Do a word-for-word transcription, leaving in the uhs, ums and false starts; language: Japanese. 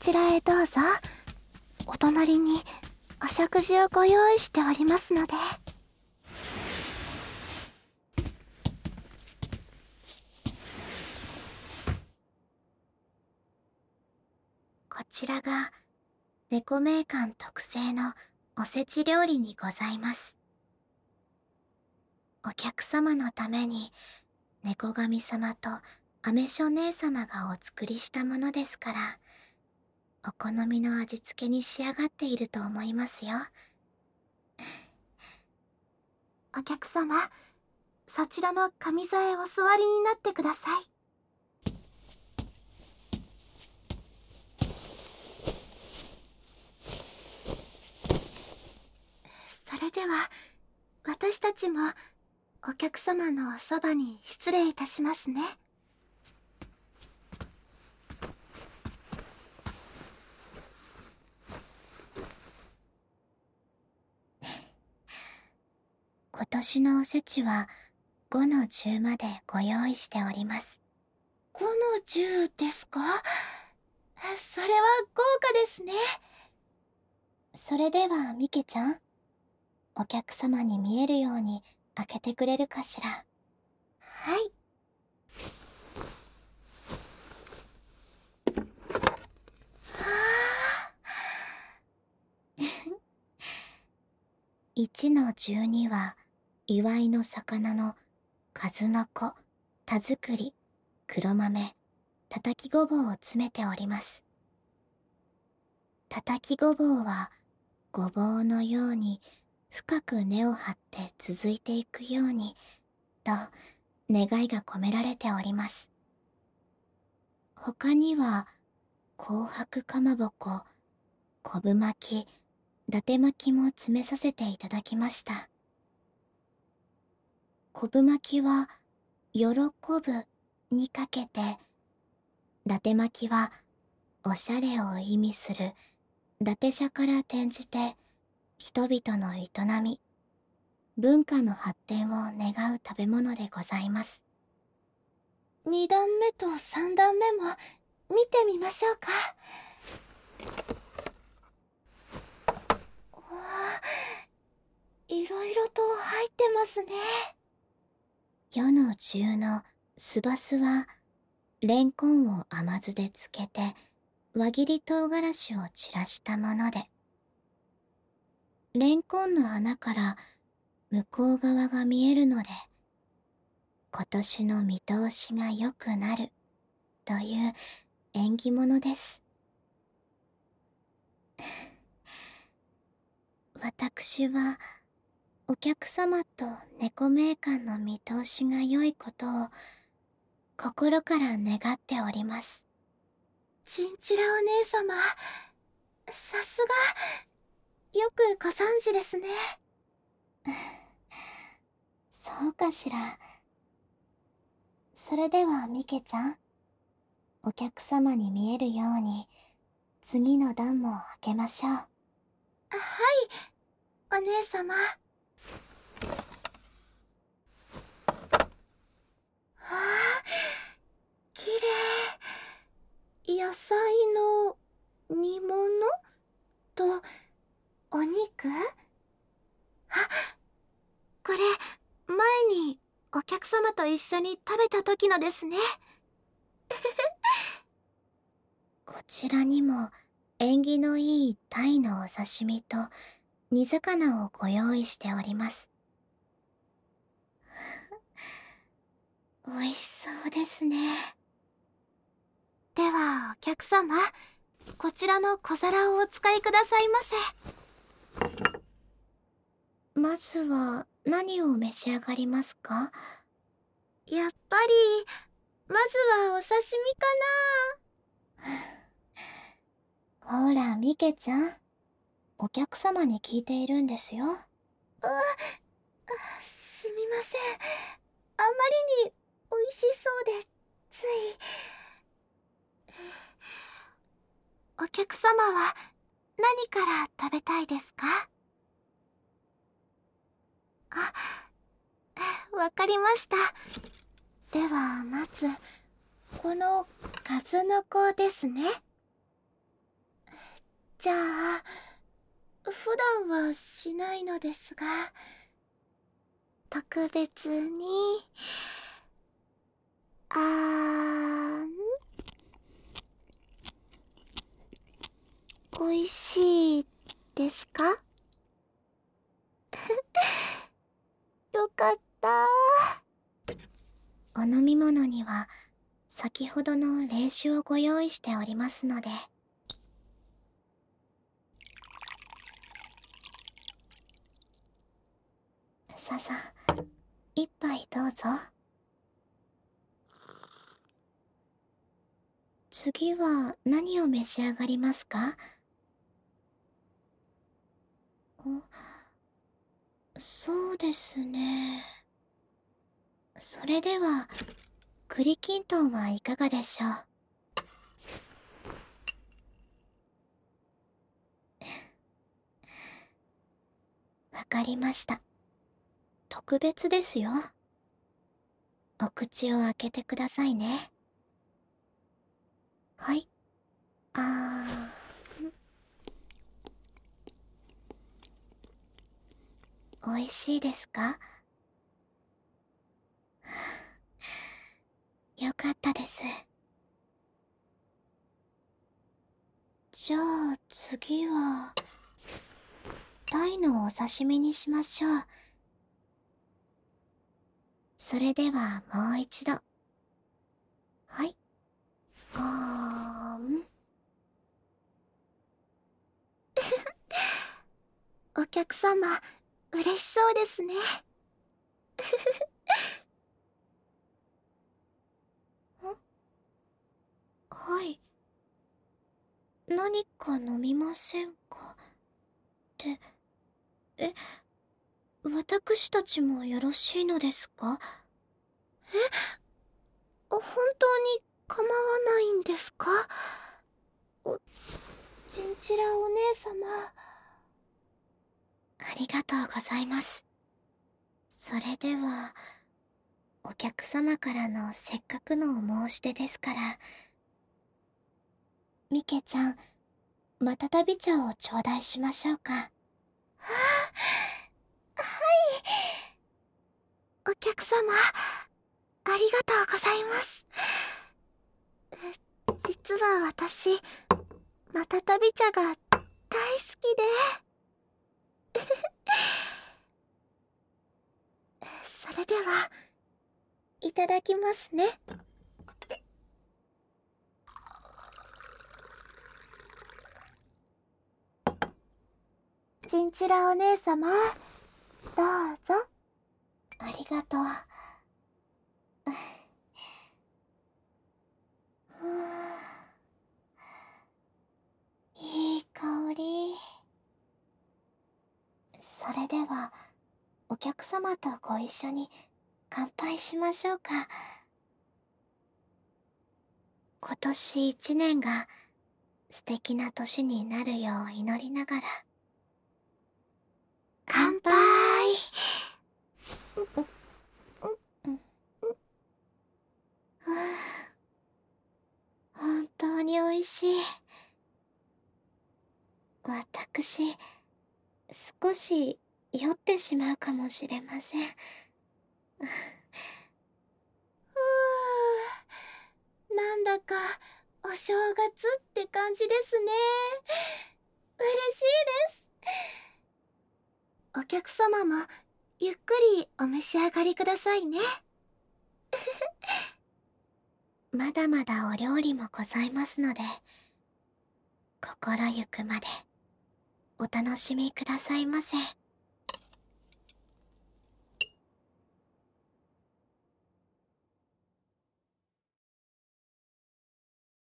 ちらへどうぞ。お隣にお食事をご用意しておりますので。こちらが猫名館特製のおせち料理にございます。お客様のために猫神様とアメショ姉様がお作りしたものですから、お好みの味付けに仕上がっていると思いますよ。お客様、そちらの上座へお座りになってください。それでは、私たちもお客様のおそばに失礼いたしますね。今年のおせちはごのじゅうまでご用意しております。ごのじゅうですか？それは豪華ですね。それではミケちゃん、お客様に見えるように開けてくれるかしら。はい。はあ。いちのじゅうには祝いの魚の数の子、田作り、黒豆、たたきごぼうを詰めております。たたきごぼうはごぼうのように深く根を張って続いていくようにと願いが込められております。他には紅白かまぼこ、昆布巻き、伊達巻きも詰めさせていただきました。昆布巻きは喜ぶにかけて、伊達巻きはおしゃれを意味する伊達社から転じて人々の営み、文化の発展を願う食べ物でございます。に段目とさん段目も見てみましょうか。わあ、いろいろと入ってますね。世の中のすばすはレンコンを甘酢でつけて輪切り唐辛子を散らしたもので、レンコンの穴から向こう側が見えるので、今年の見通しが良くなるという縁起物です。私はお客様と猫名館の見通しが良いことを心から願っております。チンチラお姉様、さすがよくご存知ですね。そうかしら。それではミケちゃん、お客様に見えるように次の段も開けましょう。はい、お姉様。はあ、きれい。野菜の煮物とお肉？あ、これ前にお客様と一緒に食べた時のですね。こちらにも縁起のいい鯛のお刺身と煮魚をご用意しております。美味しそうですね。ではお客様、こちらの小皿をお使いくださいませ。まずは何を召し上がりますか？やっぱりまずはお刺身かな。ほらミケちゃん、お客様に聞いているんですよ。あ、すみません。あまりに美味しそうでつい。お客様は何から食べたいですか？あ、わかりました。ではまずこの数の子ですね。 じゃあ、普段はしないのですが、特別に、あーん、おいしいですか？よかった。お飲み物には先ほどの冷酒をご用意しておりますので。ささ、一杯どうぞ。次は何を召し上がりますか？そうですね。それでは栗きんとんはいかがでしょう？わかりました。特別ですよ。お口を開けてくださいね。はい。あー、美味しいですか？よかったです。じゃあ次は鯛のお刺身にしましょう。それではもう一度。はい。あーん。お客様、嬉しそうですね。ん？はい。何か飲みませんか？って、え、私たちもよろしいのですか？え、本当に構わないんですか？お、チンチラお姉様。ありがとうございます。それでは、お客様からのせっかくのお申し出ですから、ミケちゃん、またたび茶を頂戴しましょうか。はあ、はい。お客様、ありがとうございます。実は私、またたび茶が大好きで。それでは、いただきますね。チンチラお姉様、どうぞ。ありがとう。いい香り。それでは、お客様とご一緒に乾杯しましょうか。今年一年が素敵な年になるよう祈りながら。乾杯。本当に美味しい。私、少し酔ってしまうかもしれません。ふう、なんだかお正月って感じですね。嬉しいです。お客様もゆっくりお召し上がりくださいね。まだまだお料理もございますので、心ゆくまでお楽しみくださいませ。